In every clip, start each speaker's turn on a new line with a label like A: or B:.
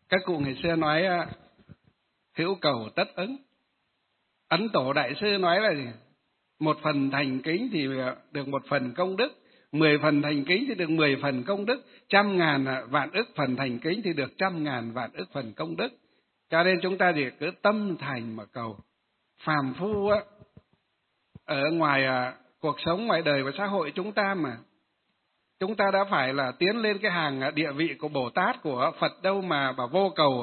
A: Các cụ ngày xưa nói hữu cầu tất ứng. Ấn Tổ Đại Sư nói là gì? 1 phần thành kính thì được 1 phần công đức, 10 phần thành kính thì được 10 phần công đức, 100.000 vạn ức phần thành kính thì được 100.000 vạn ức phần công đức. Cho nên chúng ta chỉ cứ tâm thành mà cầu. Phàm phu ở ngoài cuộc sống ngoài đời và xã hội chúng ta mà, chúng ta đã phải là tiến lên cái hàng địa vị của Bồ Tát, của Phật đâu mà vô cầu,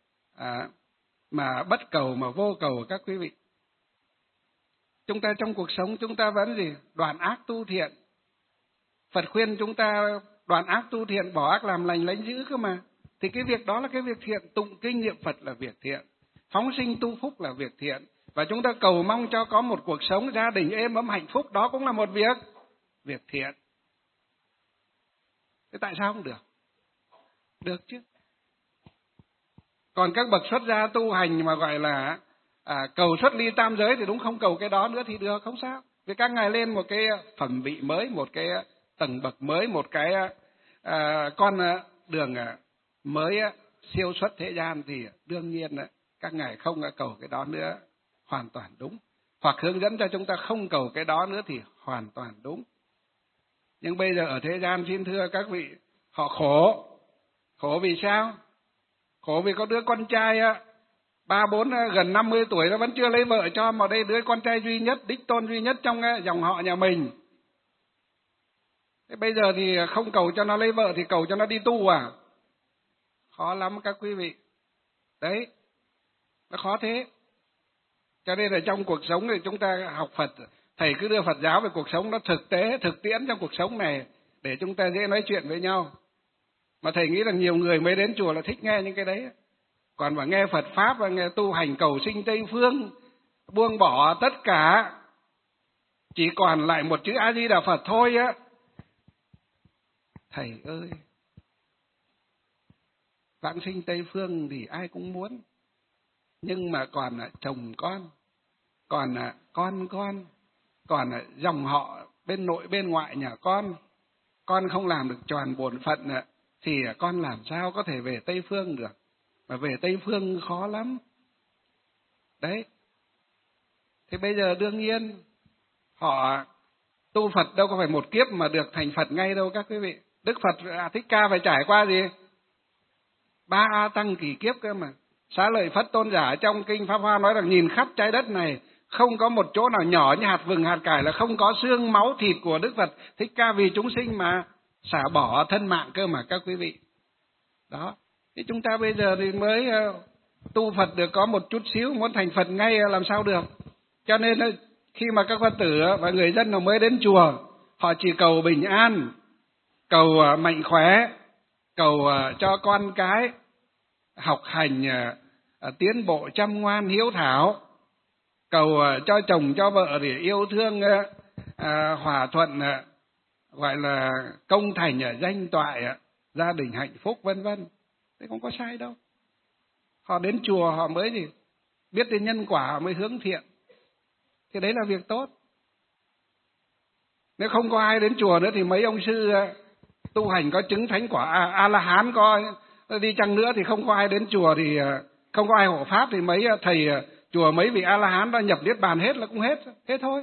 A: mà bất cầu mà vô cầu các quý vị. Chúng ta trong cuộc sống chúng ta vẫn gì? Đoạn ác tu thiện. Phật khuyên chúng ta đoạn ác tu thiện, bỏ ác làm lành, lánh dữ cơ mà. Thì cái việc đó là cái việc thiện, tụng kinh niệm Phật là việc thiện, phóng sinh tu phúc là việc thiện. Và chúng ta cầu mong cho có một cuộc sống gia đình êm ấm hạnh phúc, đó cũng là một việc thiện. Thế tại sao không được? Được chứ. Còn các bậc xuất gia tu hành mà gọi là cầu xuất ly tam giới thì đúng không cầu cái đó nữa thì được, không sao. Vì các ngài lên một cái phẩm vị mới, một cái tầng bậc mới, một cái con đường mới siêu xuất thế gian thì đương nhiên các ngài không cầu cái đó nữa, hoàn toàn đúng. Hoặc hướng dẫn cho chúng ta không cầu cái đó nữa thì hoàn toàn đúng. Nhưng bây giờ ở thế gian xin thưa các vị, họ khổ. Khổ vì sao? Khổ vì có đứa con trai 34 gần 50 tuổi nó vẫn chưa lấy vợ cho, mà đây đứa con trai duy nhất, đích tôn duy nhất trong dòng họ nhà mình. Thế bây giờ thì không cầu cho nó lấy vợ thì cầu cho nó đi tu à? Khó lắm các quý vị. Đấy, nó khó thế. Cho nên là trong cuộc sống này chúng ta học Phật, thầy cứ đưa Phật giáo về cuộc sống nó thực tế, thực tiễn trong cuộc sống này để chúng ta dễ nói chuyện với nhau. Mà thầy nghĩ rằng nhiều người mới đến chùa là thích nghe những cái đấy. Còn mà nghe Phật Pháp và nghe tu hành cầu sinh Tây Phương, buông bỏ tất cả, chỉ còn lại một chữ A Di Đà Phật thôi á. Thầy ơi, vãng sinh Tây Phương thì ai cũng muốn. Nhưng mà còn là chồng con, còn là con, còn là dòng họ bên nội bên ngoại nhà con không làm được tròn bổn phận thì con làm sao có thể về Tây Phương được. Mà về Tây Phương khó lắm. Đấy. Thì bây giờ đương nhiên họ tu Phật đâu có phải một kiếp mà được thành Phật ngay đâu các quý vị. Đức Phật Thích Ca phải trải qua gì? 3 A Tăng kỳ kiếp cơ mà. Xá Lợi Phất Tôn giả trong kinh Pháp Hoa nói rằng nhìn khắp trái đất này không có một chỗ nào nhỏ như hạt vừng hạt cải là không có xương máu thịt của Đức Phật Thích Ca vì chúng sinh mà xả bỏ thân mạng cơ mà các quý vị. Đó. Thì chúng ta bây giờ thì mới tu Phật được có một chút xíu, muốn thành Phật ngay làm sao được. Cho nên khi mà các Phật tử và người dân nào mới đến chùa, họ chỉ cầu bình an, cầu mạnh khỏe, cầu cho con cái học hành tiến bộ chăm ngoan hiếu thảo, cầu cho chồng cho vợ để yêu thương hòa thuận, gọi là công thành danh toại, gia đình hạnh phúc vân vân. Thế không có sai đâu. Họ đến chùa họ mới gì biết đến nhân quả, họ mới hướng thiện. Thì đấy là việc tốt. Nếu không có ai đến chùa nữa thì mấy ông sư tu hành có chứng thánh quả A-la-hán có đi chăng nữa thì không có ai đến chùa thì không có ai hộ pháp thì mấy thầy chùa mấy vị A-la-hán đã nhập niết bàn hết là cũng hết thôi.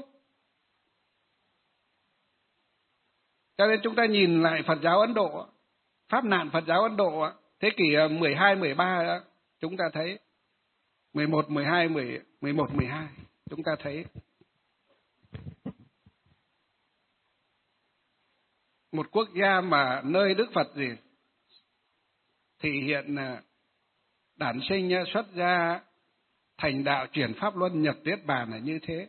A: Cho nên chúng ta nhìn lại Phật giáo Ấn Độ, pháp nạn Phật giáo Ấn Độ thế kỷ 12, 13 chúng ta thấy 11, 12, 11, 12 chúng ta thấy một quốc gia mà nơi Đức Phật gì thể hiện đản sinh xuất gia thành đạo chuyển pháp luân nhập niết bàn là như thế.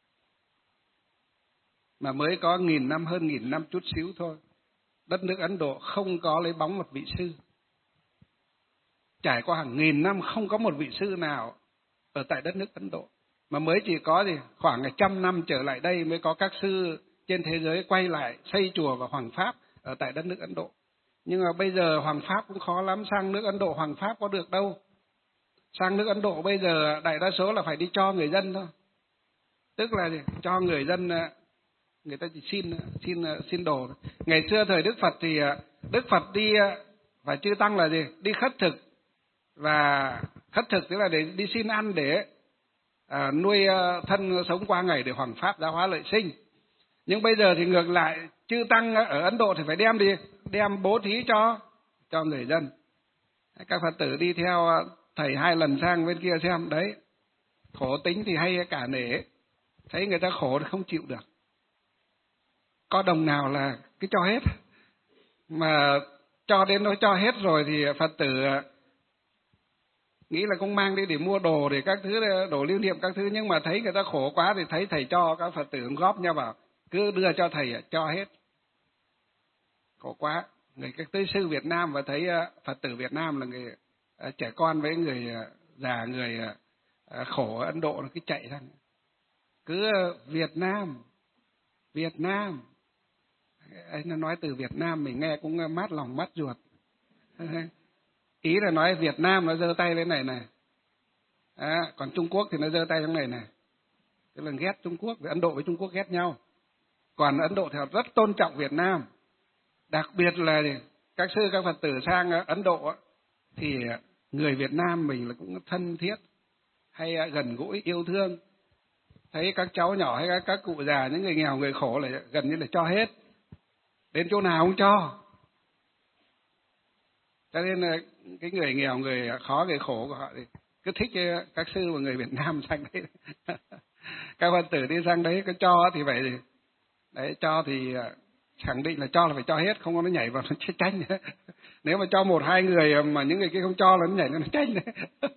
A: Mà mới có 1000 năm, hơn 1000 năm chút xíu thôi. Đất nước Ấn Độ không có lấy bóng một vị sư. Trải qua hàng 1000 năm không có một vị sư nào ở tại đất nước Ấn Độ. Mà mới chỉ có gì khoảng 100 năm trở lại đây mới có các sư trên thế giới quay lại xây chùa và hoằng pháp ở tại đất nước Ấn Độ. Nhưng mà bây giờ hoằng pháp cũng khó lắm, sang nước Ấn Độ hoằng pháp có được đâu. Sang nước Ấn Độ bây giờ đại đa số là phải đi cho người dân thôi. Tức là gì? Cho người dân, người ta chỉ xin đồ. Ngày xưa thời Đức Phật thì Đức Phật đi và chư tăng là gì? Đi khất thực và khất thực tức là để đi xin ăn để nuôi thân sống qua ngày để hoằng pháp giáo hóa lợi sinh. Nhưng bây giờ thì ngược lại, chư tăng ở Ấn Độ thì phải đem bố thí cho người dân. Các Phật tử đi theo thầy 2 lần sang bên kia xem đấy, khổ tính thì hay cả nể, thấy người ta khổ thì không chịu được, có đồng nào là cứ cho hết, mà cho đến nó cho hết rồi thì Phật tử nghĩ là cũng mang đi để mua đồ để các thứ, đồ lưu niệm các thứ, nhưng mà thấy người ta khổ quá thì thấy thầy cho, các Phật tử góp nhau vào cứ đưa cho thầy cho hết, khổ quá. Người các tế sư Việt Nam và thấy Phật tử Việt Nam là người trẻ con với người già, người khổ ở Ấn Độ nó cứ chạy ra, cứ Việt Nam anh nó nói từ Việt Nam mình nghe cũng mát lòng mát ruột. Ý là nói Việt Nam nó giơ tay lên này còn Trung Quốc thì nó giơ tay trong này tức là ghét Trung Quốc. Ấn Độ với Trung Quốc ghét nhau, còn Ấn Độ thì họ rất tôn trọng Việt Nam. Đặc biệt là các sư các Phật tử sang Ấn Độ thì người Việt Nam mình là cũng thân thiết, hay gần gũi yêu thương. Thấy các cháu nhỏ hay các cụ già, những người nghèo người khổ là gần như là cho hết, đến chỗ nào cũng cho. Cho nên là cái người nghèo, người khó, người khổ của họ thì cứ thích các sư và người Việt Nam sang đấy. Các Phật tử đi sang đấy có cho thì vậy, đấy cho thì khẳng định là cho là phải cho hết, không có nó nhảy vào nó tranh nữa. Nếu mà cho 1-2 người mà những người kia không cho là nó nhảy nó tranh nữa.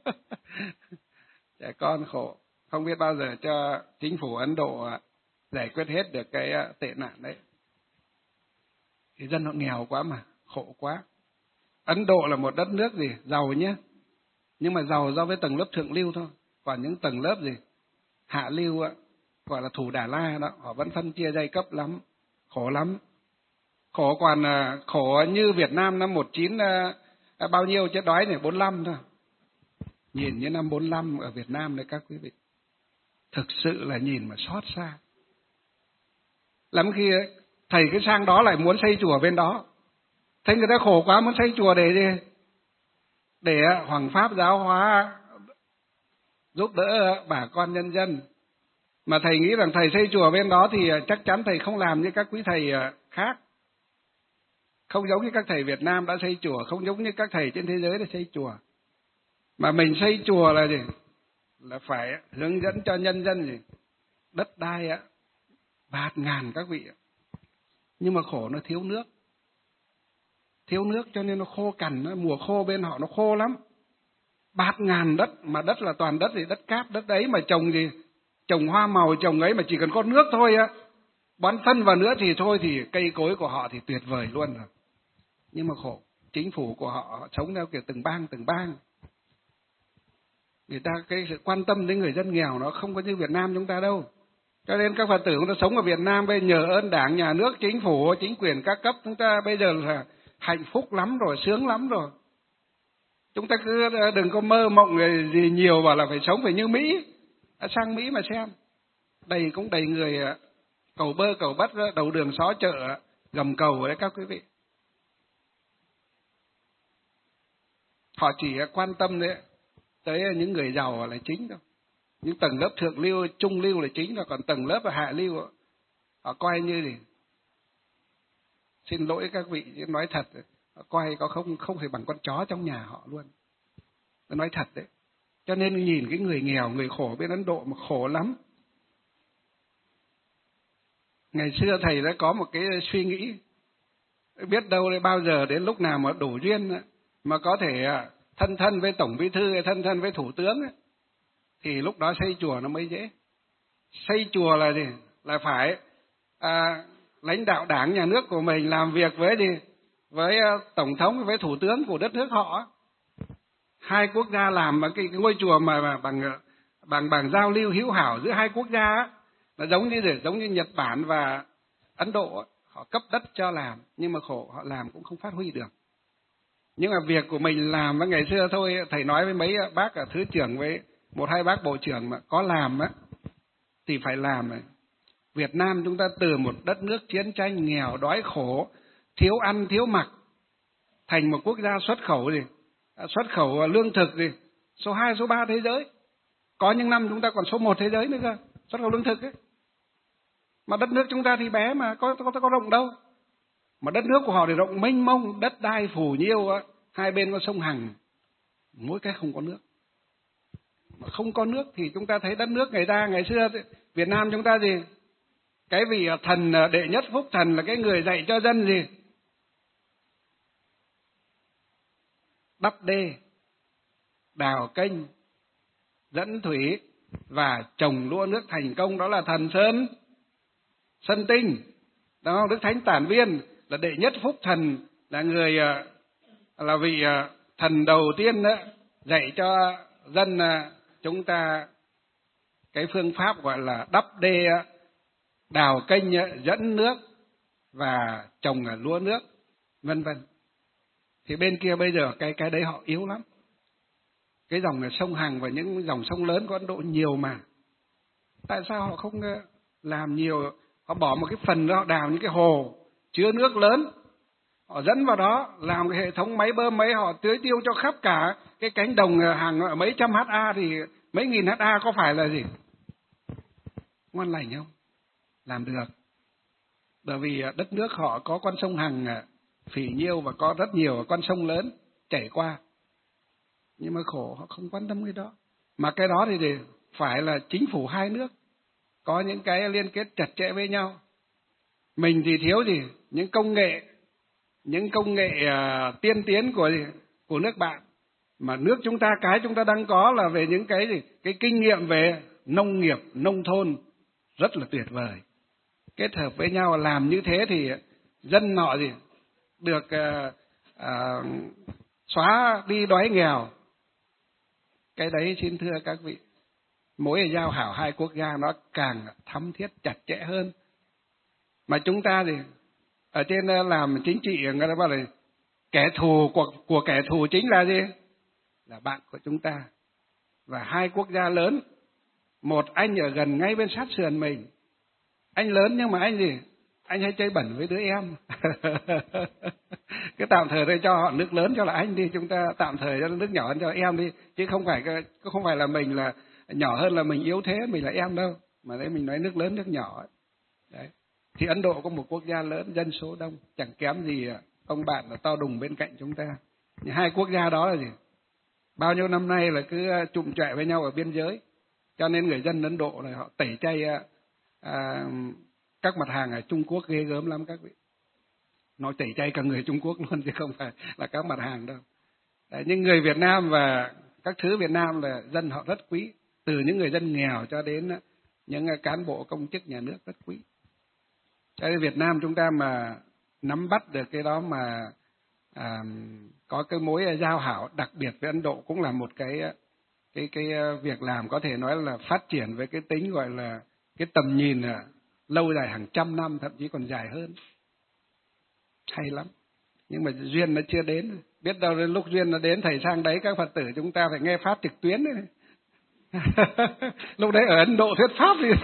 A: Trẻ con khổ, không biết bao giờ cho chính phủ Ấn Độ giải quyết hết được cái tệ nạn đấy. Thì dân họ nghèo quá mà, khổ quá. Ấn Độ là một đất nước giàu nhé, nhưng mà giàu do với tầng lớp thượng lưu thôi. Còn những tầng lớp hạ lưu gọi là Thủ Đà La đó, họ vẫn phân chia giai cấp lắm, khổ lắm. Khổ còn khổ như Việt Nam năm 19 bao nhiêu chết đói này, 45 thôi. Nhìn như năm 45 ở Việt Nam đấy các quý vị, thực sự là nhìn mà xót xa. Lắm khi thầy cứ sang đó lại muốn xây chùa bên đó, thấy người ta khổ quá muốn xây chùa để gì? Để hoằng pháp giáo hóa, giúp đỡ bà con nhân dân. Mà thầy nghĩ rằng thầy xây chùa bên đó thì chắc chắn thầy không làm như các quý thầy khác, không giống như các thầy Việt Nam đã xây chùa, không giống như các thầy trên thế giới đã xây chùa. Mà mình xây chùa là gì? Là phải hướng dẫn cho nhân dân đất đai bạt ngàn các vị, nhưng mà khổ nó thiếu nước cho nên nó khô cằn. Mùa khô bên họ nó khô lắm, bạt ngàn đất, mà đất là toàn đất đất cát, đất ấy mà trồng trồng hoa màu, trồng ấy mà chỉ cần có nước thôi bón phân vào nữa thì thôi, thì cây cối của họ thì tuyệt vời luôn rồi. Nhưng mà khổ, chính phủ của họ sống theo kiểu từng bang. Người ta cái sự quan tâm đến người dân nghèo nó không có như Việt Nam chúng ta đâu. Cho nên các Phật tử chúng ta sống ở Việt Nam bây nhờ ơn Đảng, Nhà nước, chính phủ, chính quyền các cấp, chúng ta bây giờ là hạnh phúc lắm rồi, sướng lắm rồi. Chúng ta cứ đừng có mơ mộng gì nhiều bảo là phải sống phải như Mỹ. Sang Mỹ mà xem, cũng đầy người cầu bơ cầu bất, đầu đường xó chợ, gầm cầu đấy các quý vị. Họ chỉ quan tâm tới những người giàu là chính thôi. Những tầng lớp thượng lưu, trung lưu là chính rồi, còn tầng lớp hạ lưu họ coi như xin lỗi các vị nói thật, họ coi có không phải bằng con chó trong nhà họ luôn. Tôi nói thật đấy. Cho nên nhìn cái người nghèo, người khổ bên Ấn Độ mà khổ lắm. Ngày xưa thầy đã có một cái suy nghĩ, biết đâu bao giờ đến lúc nào mà đủ duyên mà có thể thân với Tổng Bí thư, thân với Thủ tướng thì lúc đó xây chùa nó mới dễ. Xây chùa là gì? Là phải lãnh đạo Đảng, Nhà nước của mình làm việc với Tổng thống, với Thủ tướng của đất nước họ. Hai quốc gia làm mà cái ngôi chùa mà bằng giao lưu hữu hảo giữa hai quốc gia là giống như Nhật Bản và Ấn Độ, họ cấp đất cho làm, nhưng mà khổ họ làm cũng không phát huy được. Nhưng mà việc của mình làm ngày xưa thôi, thầy nói với mấy bác thứ trưởng với 1-2 bác bộ trưởng mà có làm thì phải làm. Việt Nam chúng ta từ một đất nước chiến tranh, nghèo đói khổ, thiếu ăn thiếu mặc, thành một quốc gia xuất khẩu xuất khẩu lương thực gì số 2, số 3 thế giới. Có những năm chúng ta còn số 1 thế giới nữa cơ, xuất khẩu lương thực ấy. Mà đất nước chúng ta thì bé mà có rộng đâu. Mà đất nước của họ thì rộng mênh mông, đất đai phủ nhiêu, hai bên có sông Hằng, mỗi cái không có nước. Mà không có nước thì chúng ta thấy đất nước ngày xưa Việt Nam chúng ta gì? Cái vị thần đệ nhất phúc thần là cái người dạy cho dân gì? Đắp đê, đào kênh, dẫn thủy và trồng lúa nước thành công, đó là thần Sơn Tinh. Đó, Đức Thánh Tản Viên là đệ nhất phúc thần, là người là vị thần đầu tiên đó, dạy cho dân chúng ta cái phương pháp gọi là đắp đê, đào kênh, dẫn nước và trồng lúa nước, vân vân. Thì bên kia bây giờ cái đấy họ yếu lắm. Cái dòng sông Hằng và những dòng sông lớn của Ấn Độ nhiều mà. Tại sao họ không làm nhiều? Họ bỏ một cái phần đó, họ đào những cái hồ chứa nước lớn, họ dẫn vào đó, làm cái hệ thống máy bơm mấy, họ tưới tiêu cho khắp cả cái cánh đồng hàng mấy trăm ha thì mấy nghìn ha, có phải là gì? Ngon lành không? Làm được. Bởi vì đất nước họ có con sông Hằng phỉ nhiêu và có rất nhiều con sông lớn chảy qua. Nhưng mà khổ họ không quan tâm cái đó. Mà cái đó thì phải là chính phủ hai nước có những cái liên kết chặt chẽ với nhau. Mình thì thiếu gì? Những công nghệ tiên tiến của nước bạn. Mà nước chúng ta, cái chúng ta đang có là về những cái gì? Cái kinh nghiệm về nông nghiệp, nông thôn rất là tuyệt vời. Kết hợp với nhau làm như thế thì dân nọ gì? Được xóa đi đói nghèo. Cái đấy xin thưa các vị, mối giao hảo hai quốc gia nó càng thắm thiết chặt chẽ hơn. Mà chúng ta thì ở trên làm chính trị, người ta bảo là kẻ thù của kẻ thù chính là gì? Là bạn của chúng ta. Và hai quốc gia lớn, một anh ở gần ngay bên sát sườn mình, anh lớn nhưng mà anh gì? Anh hay chơi bẩn với đứa em. Cái tạm thời đây cho họ nước lớn cho là anh đi, chúng ta tạm thời cho nước nhỏ hơn cho em đi, chứ không phải là mình là nhỏ hơn là mình yếu thế, mình là em đâu, mà đấy mình nói nước lớn nước nhỏ. Đấy. Thì Ấn Độ có một quốc gia lớn, dân số đông, chẳng kém gì ông bạn là to đùng bên cạnh chúng ta. Nhưng hai quốc gia đó là gì? Bao nhiêu năm nay là cứ trụm chọi với nhau ở biên giới, cho nên người dân Ấn Độ này họ tẩy chay các mặt hàng ở Trung Quốc ghê gớm lắm các vị. Nói tẩy chay cả người Trung Quốc luôn chứ không phải là các mặt hàng đâu. Đấy, nhưng người Việt Nam và các thứ Việt Nam là dân họ rất quý, từ những người dân nghèo cho đến những cán bộ công chức nhà nước rất quý. Cho nên Việt Nam chúng ta mà nắm bắt được cái đó mà có cái mối giao hảo đặc biệt với Ấn Độ cũng là một cái việc làm có thể nói là phát triển với cái tính gọi là cái tầm nhìn lâu dài hàng trăm năm, thậm chí còn dài hơn. Hay lắm. Nhưng mà duyên nó chưa đến. Biết đâu đến lúc duyên nó đến, thầy sang đấy các Phật tử chúng ta phải nghe pháp trực tuyến đấy. Lúc đấy ở Ấn Độ thuyết pháp thì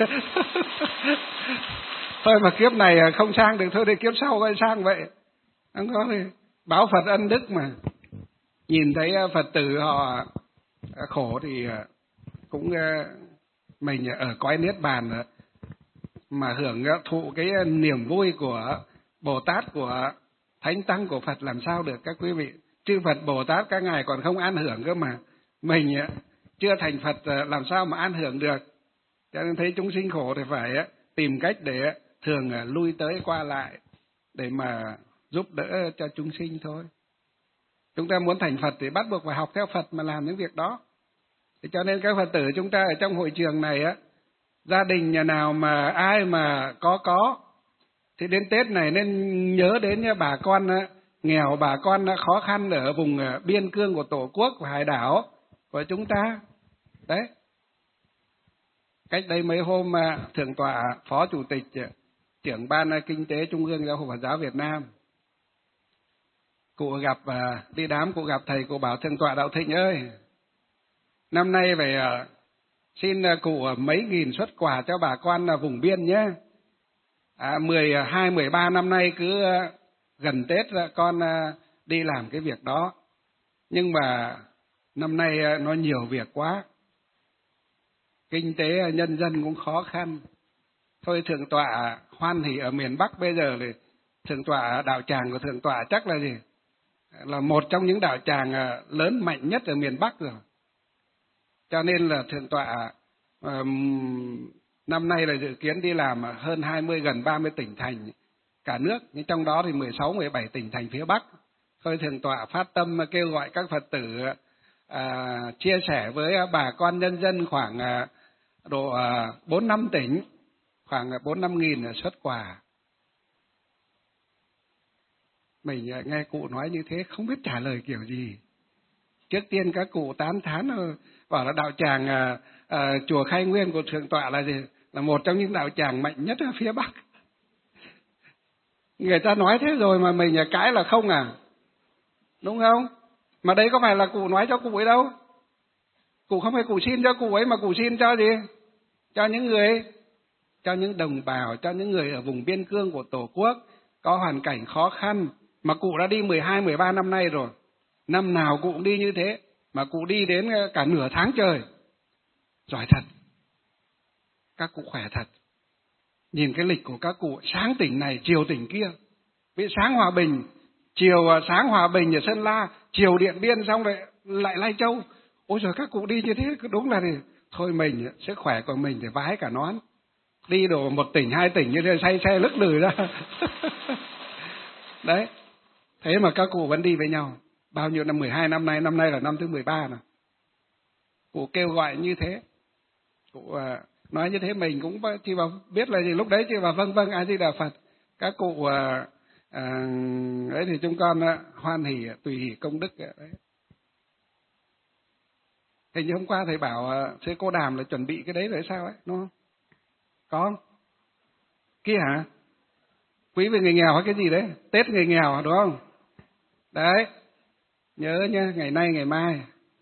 A: thôi mà kiếp này không sang được thôi thì kiếp sau coi sang vậy. Không có thì báo Phật ân đức mà. Nhìn thấy Phật tử họ khổ thì cũng mình ở cõi niết bàn mà hưởng thụ cái niềm vui của Bồ Tát, của Thánh Tăng, của Phật làm sao được các quý vị. Chư Phật Bồ Tát các ngài còn không an hưởng cơ mà. Mình chưa thành Phật làm sao mà an hưởng được. Cho nên thấy chúng sinh khổ thì phải tìm cách để thường lui tới qua lại để mà giúp đỡ cho chúng sinh thôi. Chúng ta muốn thành Phật thì bắt buộc phải học theo Phật mà làm những việc đó. Thế cho nên các Phật tử chúng ta ở trong hội trường này gia đình nhà nào mà ai mà có thì đến Tết này nên nhớ đến bà con nghèo, bà con khó khăn ở vùng biên cương của Tổ quốc và hải đảo của chúng ta. Đấy. Cách đây mấy hôm Thượng tọa Phó Chủ tịch trưởng Ban Kinh tế Trung ương Giáo hội Phật giáo Việt Nam, cụ gặp đi đám, cụ gặp thầy, cụ bảo Thượng tọa Đạo Thịnh ơi, năm nay phải xin cụ mấy nghìn suất quà cho bà con vùng biên nhé. 12, 13 năm nay cứ gần Tết con đi làm cái việc đó. Nhưng mà năm nay nó nhiều việc quá, kinh tế nhân dân cũng khó khăn. Thôi Thượng tọa hoan hỷ ở miền Bắc bây giờ thì Thượng tọa, đạo tràng của Thượng tọa chắc là gì? Là một trong những đạo tràng lớn mạnh nhất ở miền Bắc rồi. Cho nên là Thượng tọa năm nay là dự kiến đi làm hơn 20, gần 30 tỉnh thành cả nước, nhưng trong đó thì 16, 17 tỉnh thành phía Bắc. Thôi Thượng tọa phát tâm kêu gọi các Phật tử chia sẻ với bà con nhân dân khoảng độ 4-5 tỉnh, khoảng 4-5 nghìn suất quà. Mình nghe cụ nói như thế không biết trả lời kiểu gì. Trước tiên các cụ tán thán bảo là đạo tràng chùa Khai Nguyên của Thượng tọa là gì? Là một trong những đạo tràng mạnh nhất ở phía Bắc. Người ta nói thế rồi mà mình cãi là không à? Đúng không? Mà đấy có phải là cụ nói cho cụ ấy đâu. Cụ không phải cụ xin cho cụ ấy, mà cụ xin cho gì? Cho những người, cho những đồng bào, cho những người ở vùng biên cương của Tổ quốc có hoàn cảnh khó khăn. Mà cụ đã đi 12, 13 năm nay rồi. Năm nào cụ cũng đi như thế, mà cụ đi đến cả nửa tháng trời. Giỏi thật. Các cụ khỏe thật. Nhìn cái lịch của các cụ, sáng tỉnh này, chiều tỉnh kia. Vì sáng Hòa Bình, sáng Hòa Bình ở Sơn La, chiều Điện Biên, xong rồi lại Lai Châu. Ôi giời, các cụ đi như thế đúng là thì thôi mình, sức khỏe của mình thì vái cả nón. Đi đổ 1 tỉnh, 2 tỉnh như thế, say xe lức lười ra. Đấy. Thế mà các cụ vẫn đi với nhau. Bao nhiêu năm, 12 năm nay, năm nay là năm thứ 13 rồi. Cụ kêu gọi như thế. Cụ nói như thế mình cũng chỉ vào biết là gì, lúc đấy chỉ vào vâng vâng A Di Đà Phật. Các cụ ấy thì chúng con hoan hỷ tùy hỷ công đức đấy. Hình như hôm qua thầy bảo sư Cô Đàm là chuẩn bị cái đấy rồi sao ấy, đúng không? Có không? Kia hả? Quý vị người nghèo hay cái gì đấy? Tết người nghèo đúng không? Đấy. Nhớ nhá, ngày nay ngày mai.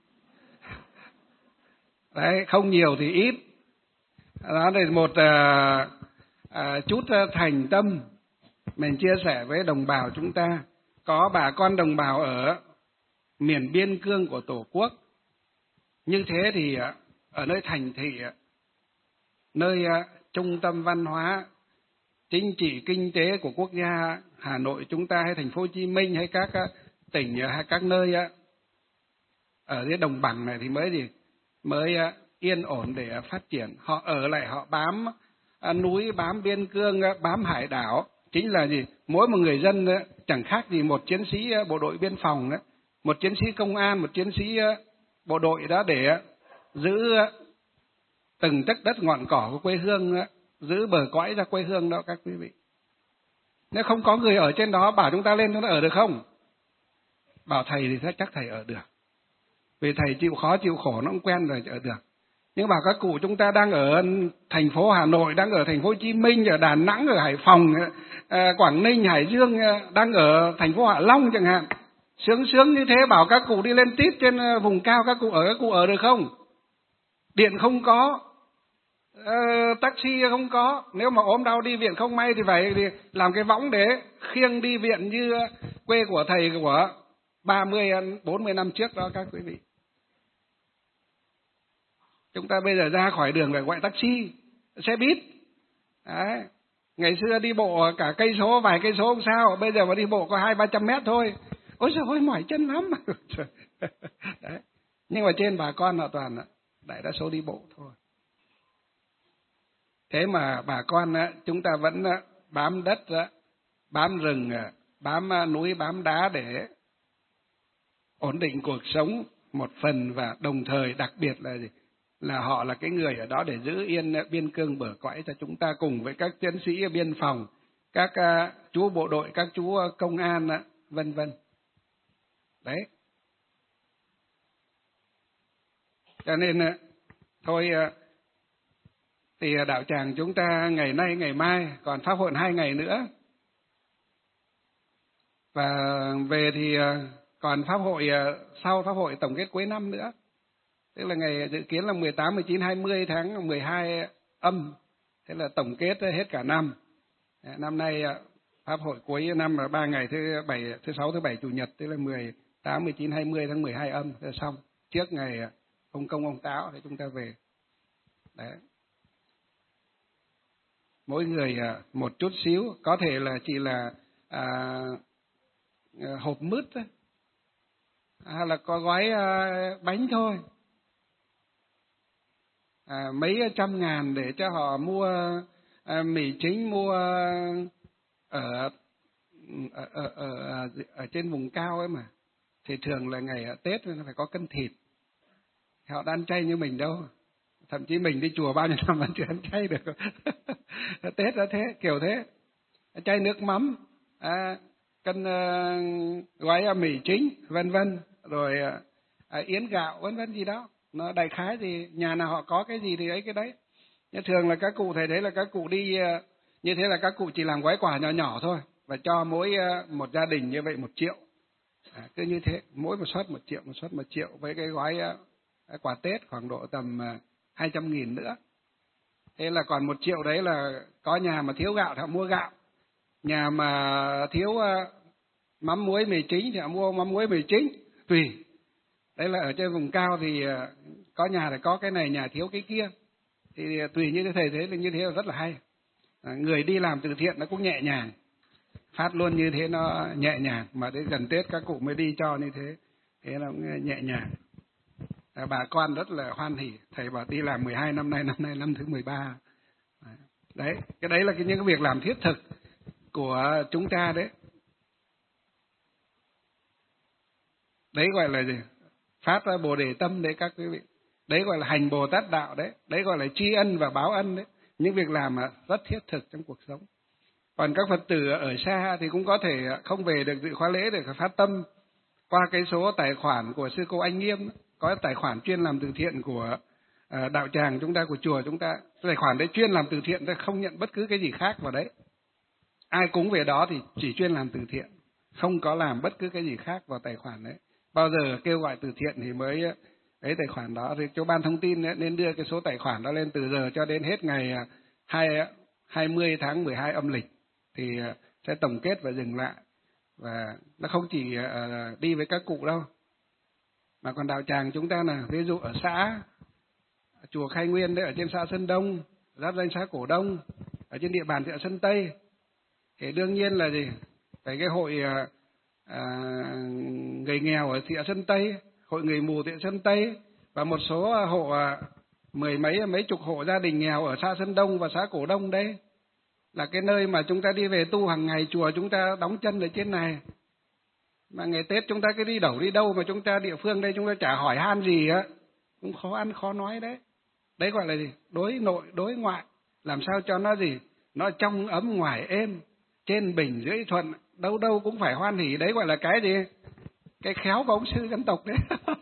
A: Đấy, không nhiều thì ít. Đó là một chút thành tâm mình chia sẻ với đồng bào chúng ta. Có bà con đồng bào ở miền biên cương của Tổ quốc. Như thế thì ở nơi thành thị, nơi trung tâm văn hóa, chính trị, kinh tế của quốc gia, Hà Nội chúng ta hay thành phố Hồ Chí Minh hay các tỉnh hay các nơi ở dưới đồng bằng này thì mới yên ổn để phát triển. Họ ở lại, họ bám núi, bám biên cương, bám hải đảo. Chính là gì? Mỗi một người dân chẳng khác gì một chiến sĩ bộ đội biên phòng, một chiến sĩ công an, một chiến sĩ bộ đội đó để giữ từng tấc đất ngọn cỏ của quê hương, giữ bờ cõi ra quê hương đó các quý vị. Nếu không có người ở trên đó, bảo chúng ta lên chúng ta ở được không? Bảo thầy thì chắc thầy ở được. Vì thầy chịu khó chịu khổ nó cũng quen rồi ở được. Nhưng bảo các cụ chúng ta đang ở thành phố Hà Nội, đang ở thành phố Hồ Chí Minh, ở Đà Nẵng, ở Hải Phòng, Quảng Ninh, Hải Dương, đang ở thành phố Hạ Long chẳng hạn. Sướng như thế, bảo các cụ đi lên tít trên vùng cao, các cụ ở được không? Điện không có, taxi không có. Nếu mà ốm đau đi viện không may thì phải làm cái võng để khiêng đi viện như quê của thầy của 30, 40 năm trước đó các quý vị. Chúng ta bây giờ ra khỏi đường phải gọi taxi, xe buýt. Đấy. Ngày xưa đi bộ cả cây số, vài cây số không sao, bây giờ mà đi bộ có 200-300 mét thôi. Ôi trời ơi, mỏi chân lắm. Đấy. Nhưng mà trên bà con họ toàn đại đa số đi bộ thôi. Thế mà bà con chúng ta vẫn bám đất, bám rừng, bám núi, bám đá để ổn định cuộc sống một phần, và đồng thời đặc biệt là gì? Là họ là cái người ở đó để giữ yên biên cương bờ cõi cho chúng ta, cùng với các chiến sĩ biên phòng, các chú bộ đội, các chú công an, vân vân. Đấy. Cho nên thôi thì đạo tràng chúng ta ngày nay ngày mai còn pháp hội 2 ngày nữa, và về thì còn pháp hội sau pháp hội tổng kết cuối năm nữa, tức là ngày dự kiến là 18, 19, 20 tháng 12 âm, thế là tổng kết hết cả năm. Năm nay pháp hội cuối năm là 3 ngày, thứ 6, thứ 7, chủ nhật, tức là 8, 19, 20 tháng 12 âm là xong. Trước ngày ông Công ông Táo thì chúng ta về. Đấy. Mỗi người một chút xíu, có thể là chỉ là hộp mứt thôi, hay là có gói bánh thôi, mấy trăm ngàn để cho họ mua mì chính, mua ở trên vùng cao ấy mà. Thì thường là ngày Tết nó phải có cân thịt. Họ đã ăn chay như mình đâu. Thậm chí mình đi chùa bao nhiêu năm vẫn chưa ăn chay được. Tết là thế, kiểu thế. Chay nước mắm, cân gói mì chính, vân vân, rồi yến gạo, vân vân gì đó. Nó đại khái thì nhà nào họ có cái gì thì ấy cái đấy. Nhưng thường là các cụ thầy thấy là các cụ đi như thế là các cụ chỉ làm gói quà nhỏ nhỏ thôi, và cho mỗi một gia đình như vậy 1 triệu. Cứ như thế, mỗi một suất 1 triệu, một suất 1 triệu, với cái gói quà Tết khoảng độ tầm 200.000 nữa. Thế là còn 1 triệu đấy là có nhà mà thiếu gạo thì họ mua gạo, nhà mà thiếu mắm muối mì chính thì họ mua mắm muối mì chính, tùy. Đấy là ở trên vùng cao thì có nhà thì có cái này, nhà thiếu cái kia, thì tùy như thế. Thầy thấy là như thế là rất là hay. Người đi làm từ thiện nó cũng nhẹ nhàng, phát luôn như thế nó nhẹ nhàng, mà đến gần Tết các cụ mới đi cho như thế, thế nó cũng nhẹ nhàng. Bà con rất là hoan hỉ. Thầy bảo đi làm 12 năm nay, năm nay năm thứ 13. Đấy, cái đấy là những cái việc làm thiết thực của chúng ta đấy. Đấy gọi là gì? Phát ra Bồ Đề tâm đấy các quý vị. Đấy gọi là hành Bồ Tát đạo đấy. Đấy gọi là tri ân và báo ân đấy. Những việc làm rất thiết thực trong cuộc sống. Còn các Phật tử ở xa thì cũng có thể không về được dự khóa lễ để phát tâm qua cái số tài khoản của sư cô Anh Nghiêm. Có tài khoản chuyên làm từ thiện của đạo tràng chúng ta, của chùa chúng ta. Tài khoản đấy chuyên làm từ thiện, không nhận bất cứ cái gì khác vào đấy. Ai cúng về đó thì chỉ chuyên làm từ thiện, không có làm bất cứ cái gì khác vào tài khoản đấy. Bao giờ kêu gọi từ thiện thì mới ấy tài khoản đó. Thì cho ban thông tin ấy, nên đưa cái số tài khoản đó lên từ giờ cho đến hết ngày 20 tháng 12 âm lịch. Thì sẽ tổng kết và dừng lại. Và nó không chỉ đi với các cụ đâu, mà còn đạo tràng chúng ta là ví dụ ở xã chùa Khai Nguyên đấy, ở trên xã Sơn Đông, giáp danh xã Cổ Đông, ở trên địa bàn thị xã Sơn Tây, thì đương nhiên là gì, phải cái hội người nghèo ở thị xã Sơn Tây, hội người mù thị xã Sơn Tây, và một số hộ mấy chục hộ gia đình nghèo ở xã Sơn Đông và xã Cổ Đông đấy, là cái nơi mà chúng ta đi về tu hàng ngày. Chùa chúng ta đóng chân ở trên này, mà ngày Tết chúng ta cứ đi đâu đi đâu, mà chúng ta địa phương đây chúng ta chả hỏi han gì á, cũng khó ăn khó nói đấy. Đấy gọi là gì? Đối nội đối ngoại, làm sao cho nó gì, nó trong ấm ngoài êm, trên bình dưới thuận, đâu đâu cũng phải hoan hỉ. Đấy gọi là cái gì? Cái khéo của ông sư dân tộc đấy.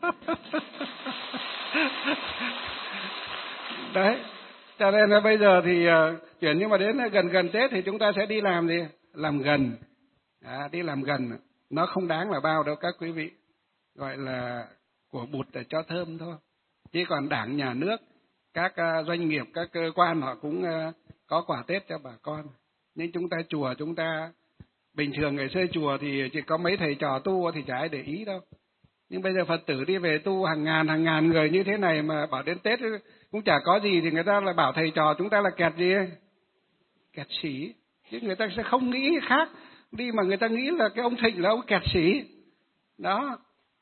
A: Đấy, cho nên là bây giờ thì chuyển, nhưng mà đến gần Tết thì chúng ta sẽ đi làm gì? Làm gần. Đi làm gần, nó không đáng là bao đâu các quý vị. Gọi là của bụt để cho thơm thôi. Chứ còn Đảng, Nhà nước, các doanh nghiệp, các cơ quan họ cũng có quà Tết cho bà con. Nhưng chúng ta chùa chúng ta, bình thường ngày xưa chùa thì chỉ có mấy thầy trò tu thì chả ai để ý đâu. Nhưng bây giờ Phật tử đi về tu hàng ngàn người như thế này, mà bảo đến Tết cũng chả có gì, thì người ta lại bảo thầy trò chúng ta là kẹt gì? Kẹt sĩ. Chứ người ta sẽ không nghĩ khác đi, mà người ta nghĩ là cái ông Thịnh là ông kẹt sĩ. Đó.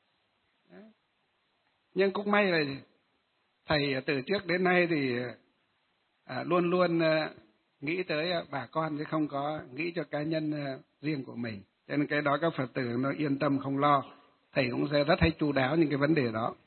A: Nhưng cũng may là thầy từ trước đến nay thì luôn luôn nghĩ tới bà con, chứ không có nghĩ cho cá nhân riêng của mình. Cho nên cái đó các Phật tử nó yên tâm không lo. Thầy cũng sẽ rất hay chu đáo những cái vấn đề đó.